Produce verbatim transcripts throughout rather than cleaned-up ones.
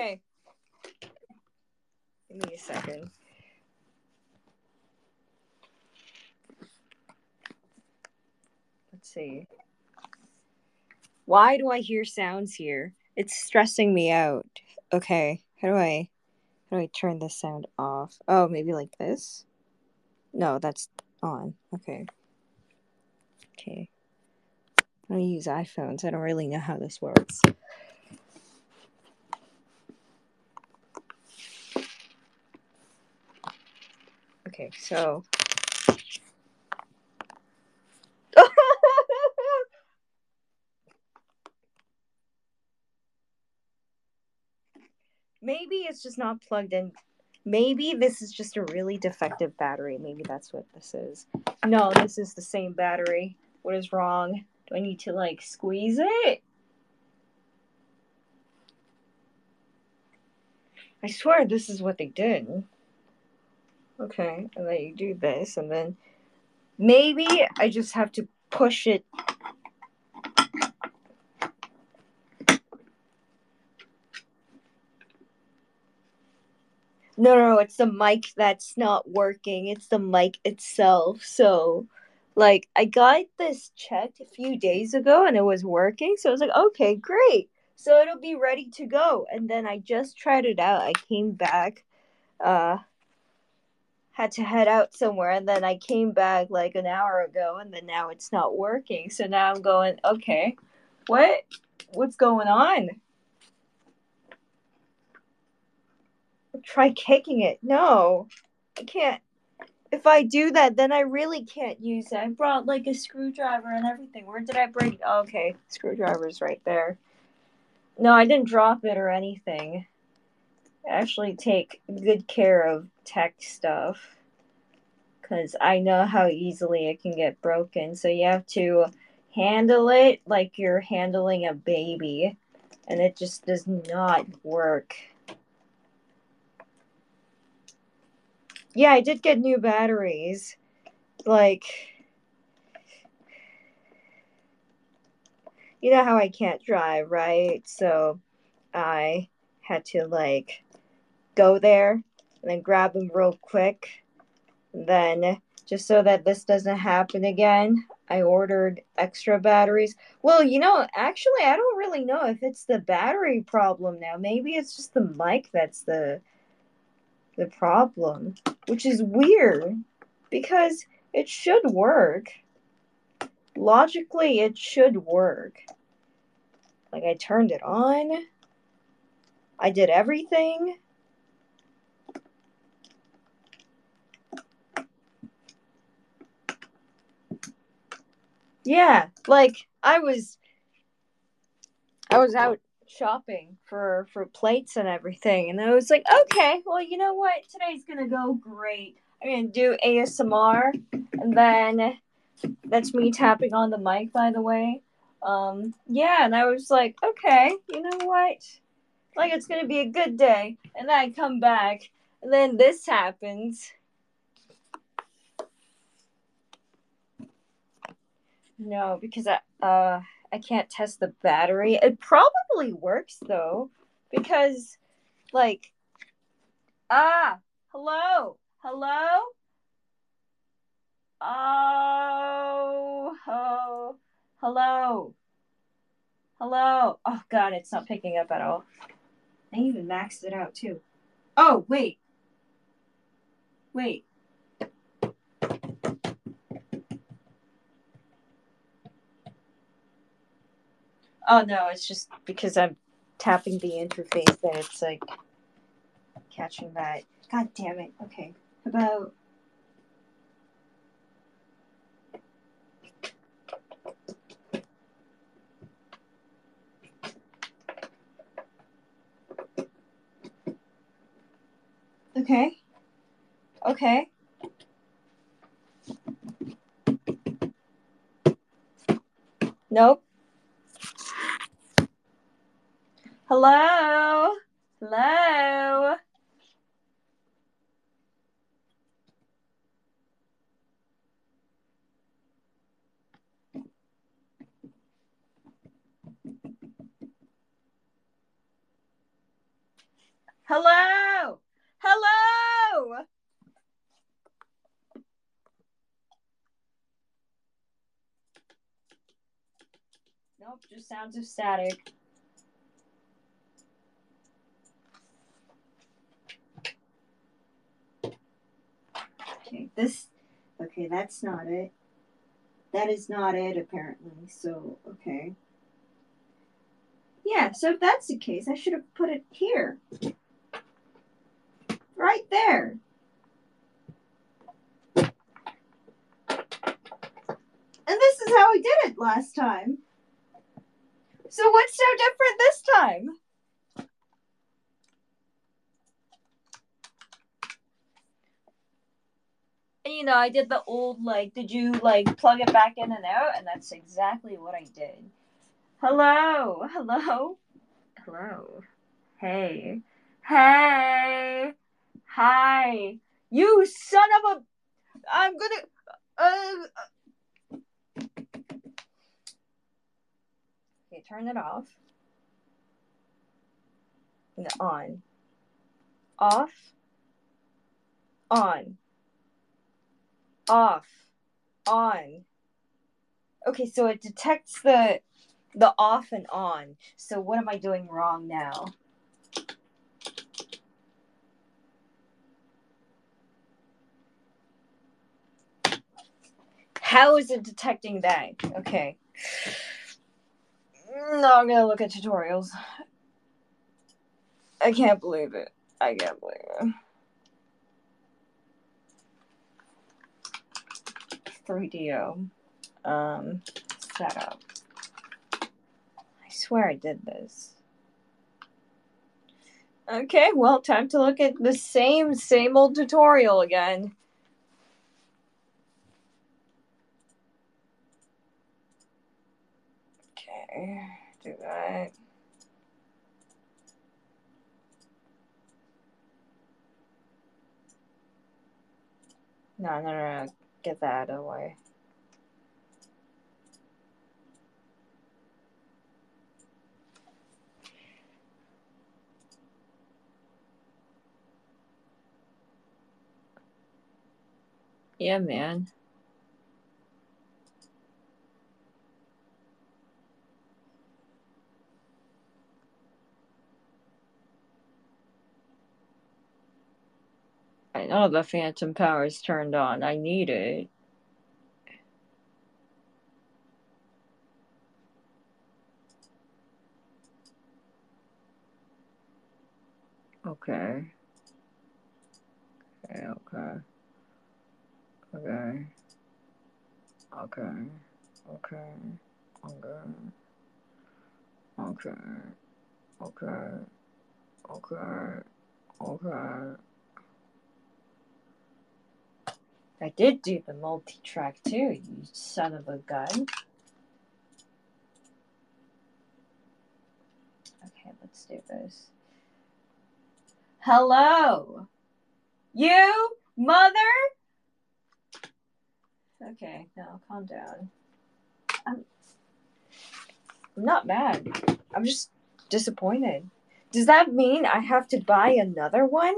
Okay. Give me a second. Let's see. Why do I hear sounds here? It's stressing me out. Okay. How do I how do I turn this sound off? Oh, maybe like this? No, that's on. Okay. Okay. I use iPhones. I don't really know how this works. Okay, so maybe it's just not plugged in. Maybe this is just a really defective battery. Maybe that's what this is. No, this is the same battery. What is wrong? Do I need to like squeeze it? I swear this is what they did. Okay, and then you do this, and then maybe I just have to push it. No, no, no, it's the mic that's not working. It's the mic itself. So, like, I got this checked a few days ago and it was working. So I was like, okay, great. So it'll be ready to go. And then I just tried it out. I came back, uh, had to head out somewhere. And then I came back like an hour ago and then now it's not working. So now I'm going, okay, what? What's going on? Try kicking it. No, I can't. If I do that, then I really can't use it. I brought like a screwdriver and everything. Where did I bring? Oh, okay, screwdriver's right there. No, I didn't drop it or anything. I actually take good care of tech stuff because I know how easily it can get broken. So you have to handle it like you're handling a baby, and it just does not work. Yeah, I did get new batteries. Like, you know how I can't drive, right? So I had to like go there and then grab them real quick. And then just so that this doesn't happen again, I ordered extra batteries. Well, you know, actually I don't really know if it's the battery problem now. Maybe it's just the mic that's the the problem, which is weird because it should work. Logically, it should work. Like, I turned it on. I did everything. Yeah, like I was I was out shopping for for plates and everything, and I was like, okay, well, you know what? Today's going to go great. I'm going to do A S M R, and then that's me tapping on the mic, by the way. Um, yeah, and I was like, okay, you know what? Like, it's going to be a good day. And then I come back, and then this happens. No, because I uh I can't test the battery. It probably works though, because like ah hello hello oh oh hello hello oh god, it's not picking up at all. I even maxed it out too. Oh wait wait oh no, it's just because I'm tapping the interface that it's like catching that. God damn it. Okay, about okay okay. Nope. Hello? Hello? Hello? Hello? Nope, just sounds of static. Okay, this. Okay, that's not it. That is not it, apparently. So, okay. Yeah, so if that's the case, I should have put it here. Right there. And this is how I did it last time. So what's so different this time? And you know, I did the old, like, did you, like, plug it back in and out? And that's exactly what I did. Hello? Hello? Hello? Hey. Hey. Hi. You son of a... I'm gonna... Uh... Okay, turn it off. And on. Off. On. Off. On. Okay, so it detects the the off and on. So what am I doing wrong now? How is it detecting that? Okay. No, I'm gonna look at tutorials. I can't believe it. I can't believe it. three D O. Um, setup. I swear I did this. Okay, well, time to look at the same, same old tutorial again. Okay, do that. No, no, no, no. Get that out of the way. Yeah, man. I know the phantom power is turned on. I need it. Okay. Okay, okay. Okay. Okay. Okay. Okay. Okay. Okay. Okay. Okay. I did do the multi-track too, you son of a gun. Okay, let's do this. Hello? You? Mother? Okay, now calm down. I'm, I'm not mad. I'm just disappointed. Does that mean I have to buy another one?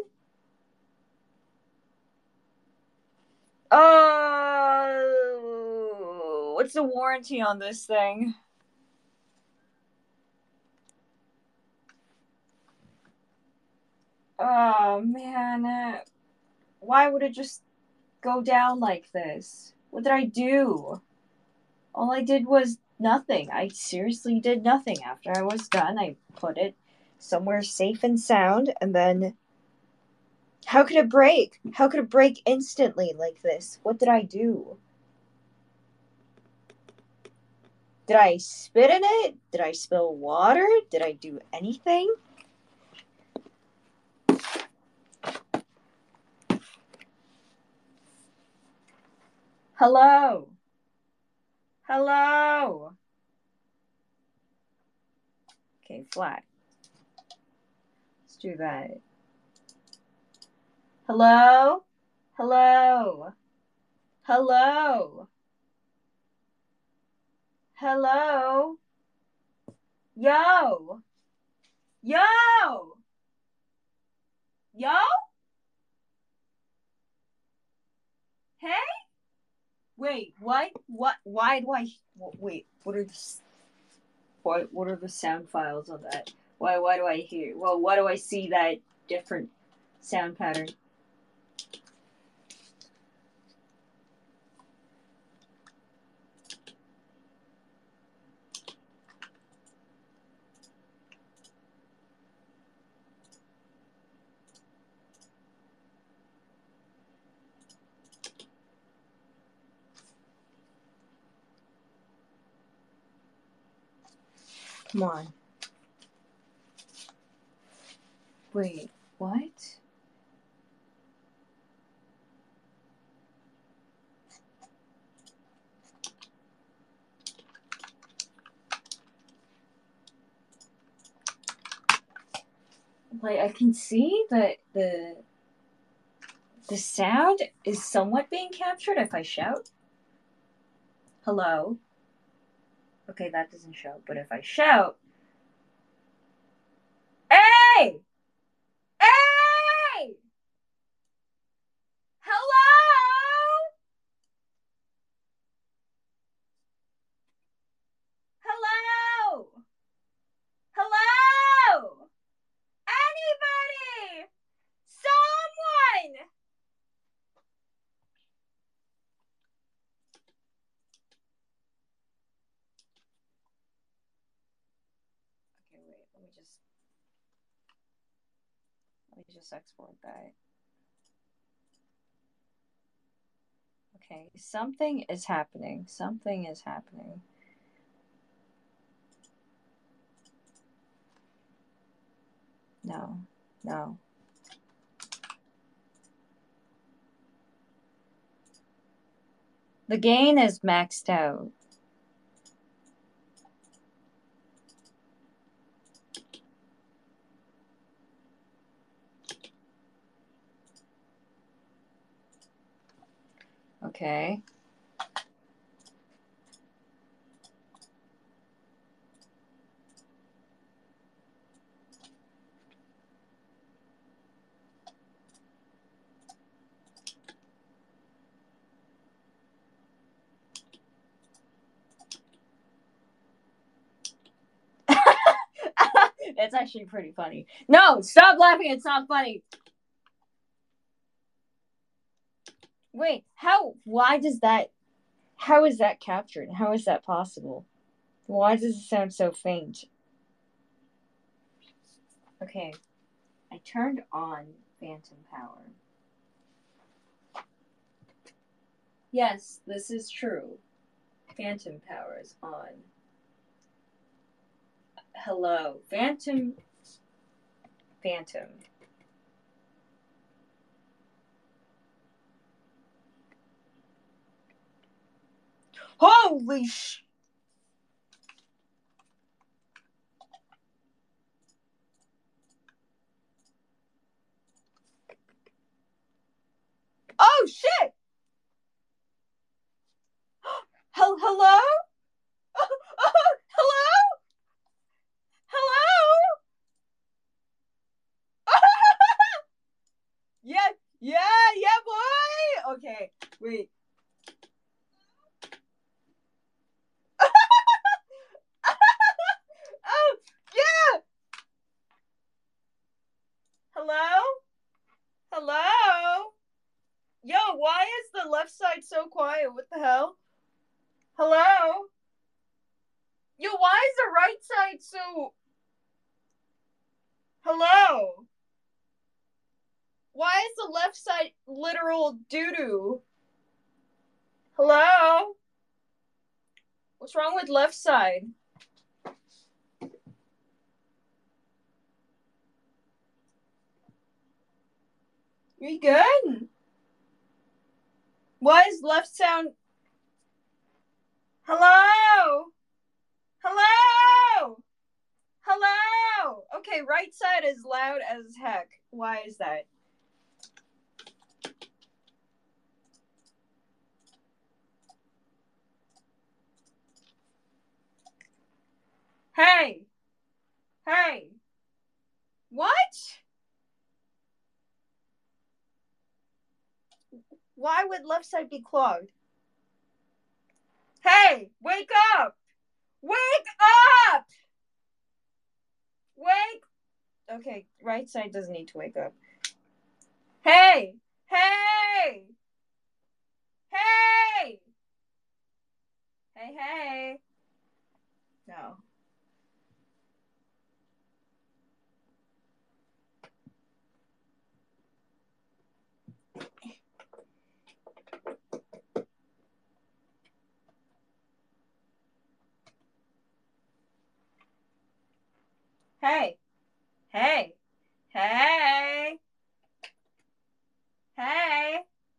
Oh, what's the warranty on this thing? Oh, man. Why would it just go down like this? What did I do? All I did was nothing. I seriously did nothing. After I was done, I put it somewhere safe and sound, and then... How could it break? How could it break instantly like this? What did I do? Did I spit in it? Did I spill water? Did I do anything? Hello? Hello? Okay, flat. Let's do that. Hello? Hello? Hello? Hello? Yo! Yo! Yo? Hey? Wait, what? What? Why do I? Wait, what are the? What? What are the sound files of that? Why? Why do I hear? Well, why do I see that different sound pattern? Come on. Wait, what? Like, I can see that the the sound is somewhat being captured if I shout. Hello. Okay, that doesn't show. But if I shout, hey, hey, hello, hello, hello, anybody, someone. Okay, wait. Let me just let me just export that. Okay, something is happening. Something is happening. No, no. The gain is maxed out. Okay. It's actually pretty funny. No, stop laughing. It's not funny. Wait, how? Why does that? How is that captured? How is that possible? Why does it sound so faint? Okay, I turned on phantom power. Yes, this is true. Phantom power is on. Hello, phantom. Phantom. Holy sh! Oh shit! Hel- hello? Hello? Hello? Yeah, yeah, yeah, boy. Okay, wait. Oh, yeah. Hello? Hello? Yo, why is the left side so quiet? What the hell? Hello? Yo, why is the right side so... Hello? Why is the left side literal doo-doo? Hello? What's wrong with left side? You good? Why is left sound... Hello? Hello? Hello? Okay, right side is loud as heck. Why is that? Hey! Hey! What? Why would left side be clogged? Hey, wake up! Wake up! Wake. Okay, right side doesn't need to wake up. Hey! Hey! Hey! Hey, hey! No. Hey! Hey! Hey! Hey!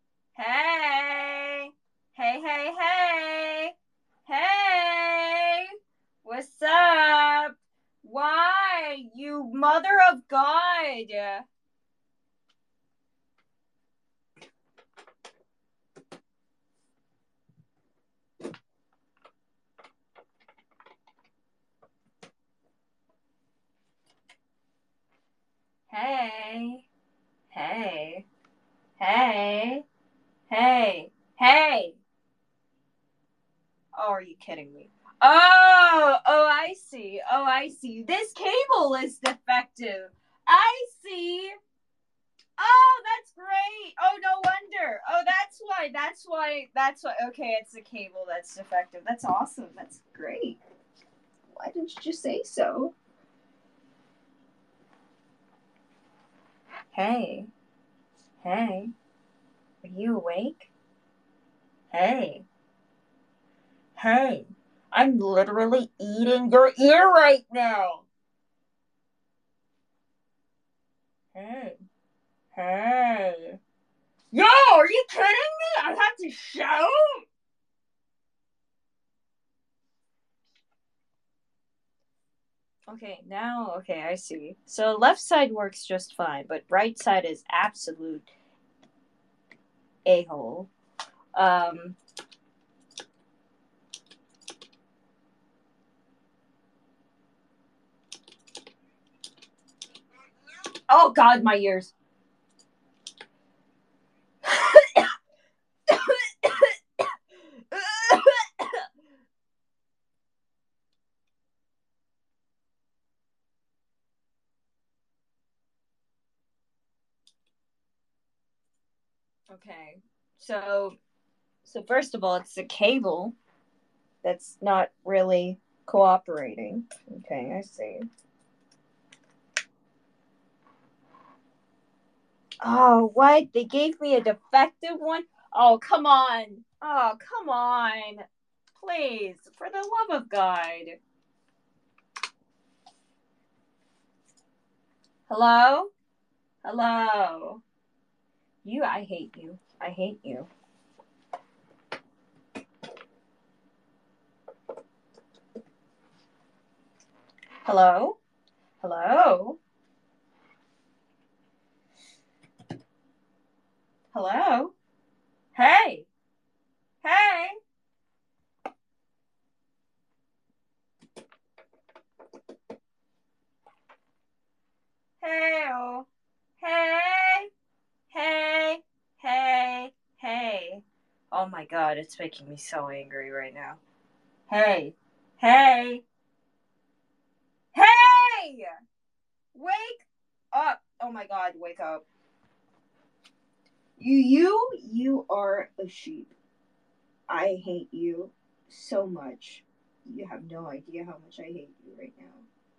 Hey! Hey, hey, hey! Hey! What's up? Why, you mother of God? Hey! Hey! Hey! Hey! Hey! Oh, are you kidding me? Oh, oh, I see. Oh, I see. This cable is defective. I see. Oh, that's great. Oh, no wonder. Oh, that's why. That's why. That's why. Okay, it's the cable that's defective. That's awesome. That's great. Why didn't you just say so? Hey. Hey. Are you awake? Hey. Hey. I'm literally eating your ear right now. Hey. Hey. Yo, are you kidding me? I have to shout? Okay, now, okay, I see. So left side works just fine, but right side is absolute a-hole. Um, oh God, my ears. Okay, so so first of all, it's the cable that's not really cooperating. Okay, I see. Oh, what? They gave me a defective one? Oh, come on. Oh, come on. Please, for the love of God. Hello? Hello? You, I hate you. I hate you. Hello? Hello? Hello? Hey! Hey! Hey! Oh. Hey! Hey! Hey! Hey! Oh my God, it's making me so angry right now. Hey! Hey! Hey! Wake up! Oh my God, wake up. You, you, you are a sheep. I hate you so much. You have no idea how much I hate you right now.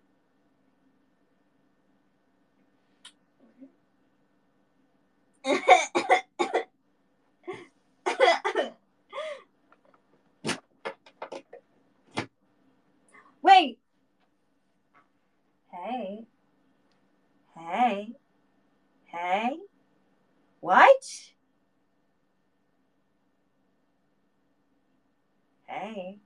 Wait. Hey. Hey. Hey. What? Hey.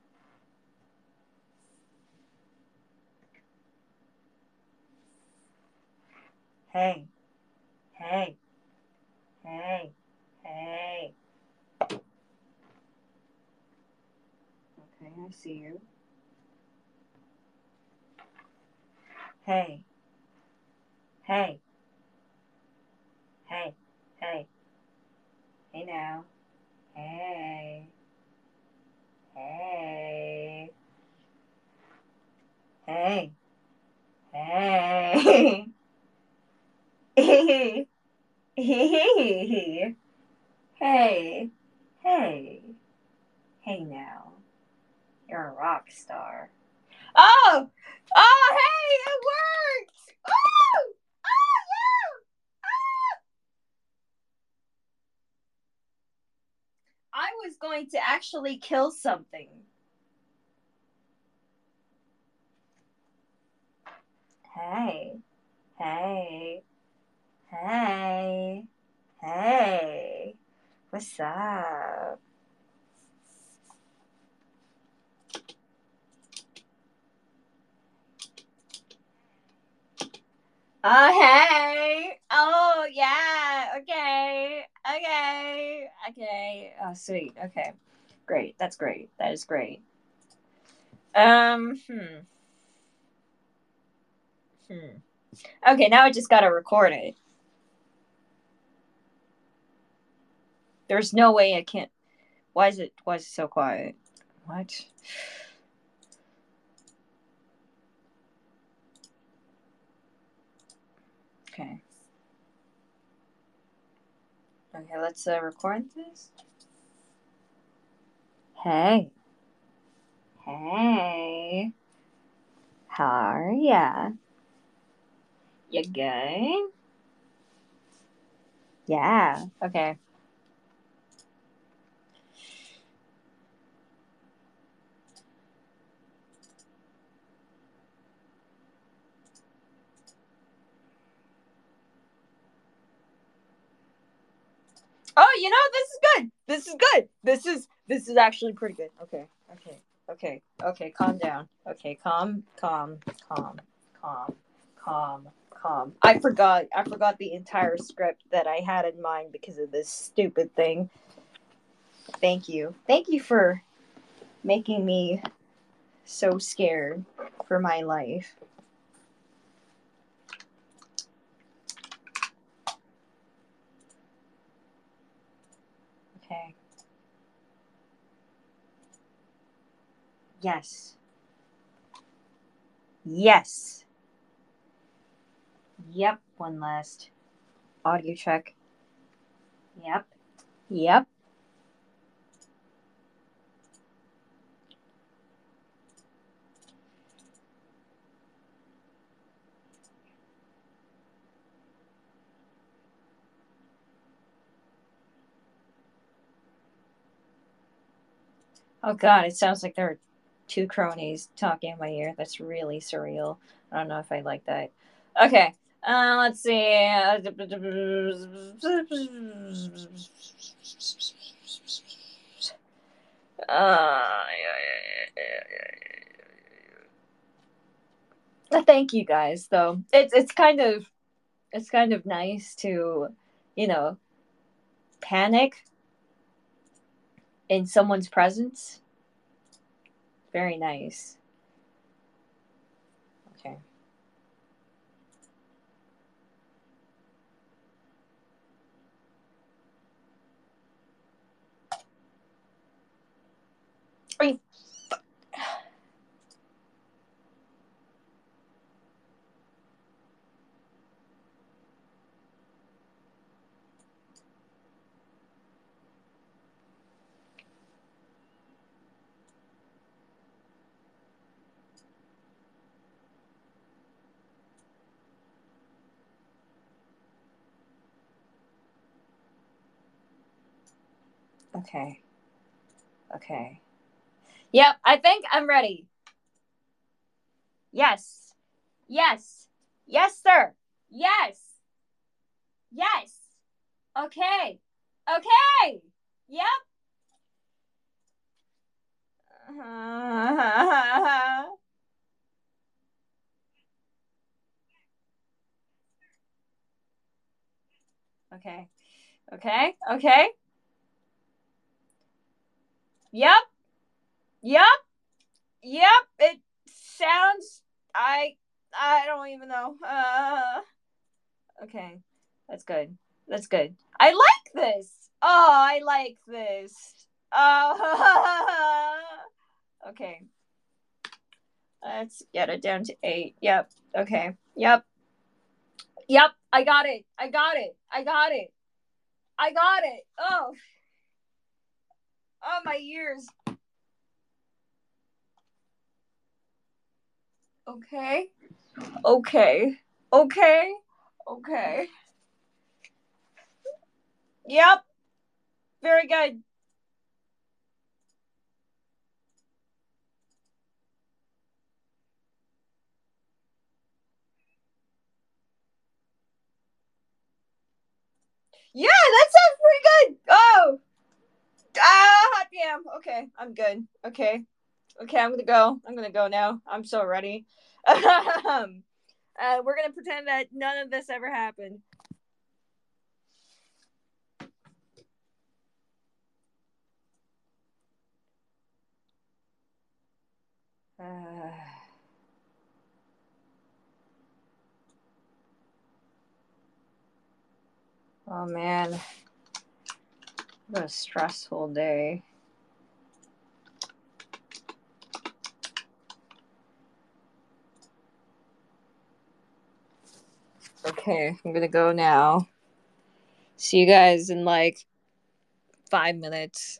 Hey. Hey. Hey. Hey. Okay, I see you. Hey. Hey. Hey. Hey. Hey now. Hey. Hey. Hey. Hey. Hey. Hey. Hey. Hey. Hey now. You're a rock star. Oh! Oh, hey! It worked! Oh! Oh, yeah! Ah! I was going to actually kill something. Hey. Hey. Hey. Hey. What's up? Oh, hey. Oh, yeah. Okay. Okay. Okay. Oh, sweet. Okay. Great. That's great. That is great. Um, hmm. Hmm. Okay, now I just gotta record it. There's no way I can't. Why is it, why is it so quiet? What? Okay. Okay, let's uh, record this. Hey. Hey. How are ya? You good? Yeah. Okay. Oh, you know, this is good. This is good. This is this is actually pretty good. Okay. Okay. Okay. Okay. Calm down. Okay. Calm. Calm. Calm. Calm. Calm. Calm. I forgot. I forgot the entire script that I had in mind because of this stupid thing. Thank you. Thank you for making me so scared for my life. Okay. Yes. Yes. Yep. One last audio check. Yep. Yep. Oh god, it sounds like there are two cronies talking in my ear. That's really surreal. I don't know if I like that. Okay. Uh, let's see. Uh, thank you guys though. It's it's kind of it's kind of nice to, you know, panic in someone's presence. Very nice. Okay. Are you... Okay. Okay. Yep, I think I'm ready. Yes. Yes. Yes, sir. Yes. Yes. Okay. Okay. Yep. Okay. Okay. Okay. Yep. Yep. Yep. It sounds. I. I don't even know. Uh, okay. That's good. That's good. I like this. Oh, I like this. Oh, okay. Let's get it down to eight. Yep. Okay. Yep. Yep. I got it. I got it. I got it. I got it. Oh. Oh, my ears. Okay. Okay. Okay. Okay. Yep. Very good. Yeah, that sounds pretty good. Oh. Ah, hot damn. Okay, I'm good. Okay. Okay, I'm gonna go. I'm gonna go now. I'm so ready. um, uh, we're gonna pretend that none of this ever happened. Uh, oh man, what a stressful day. Okay, I'm gonna go now. See you guys in like five minutes.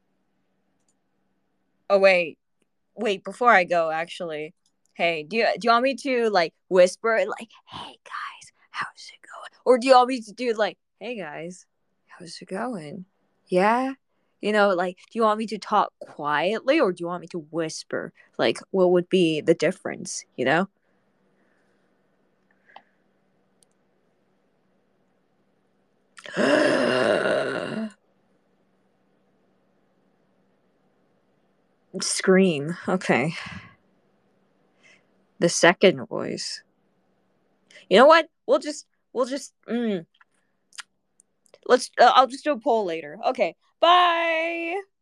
Oh wait, wait. Before I go, actually, hey, do you do you want me to like whisper like, "Hey guys, how's it going?" Or do you want me to do like, "Hey guys, how's it going?" Yeah, you know, like, do you want me to talk quietly or do you want me to whisper? Like, what would be the difference? You know? Scream. Okay. The second voice. You know what? We'll just we'll just mm, let's uh, I'll just do a poll later. Okay. Bye.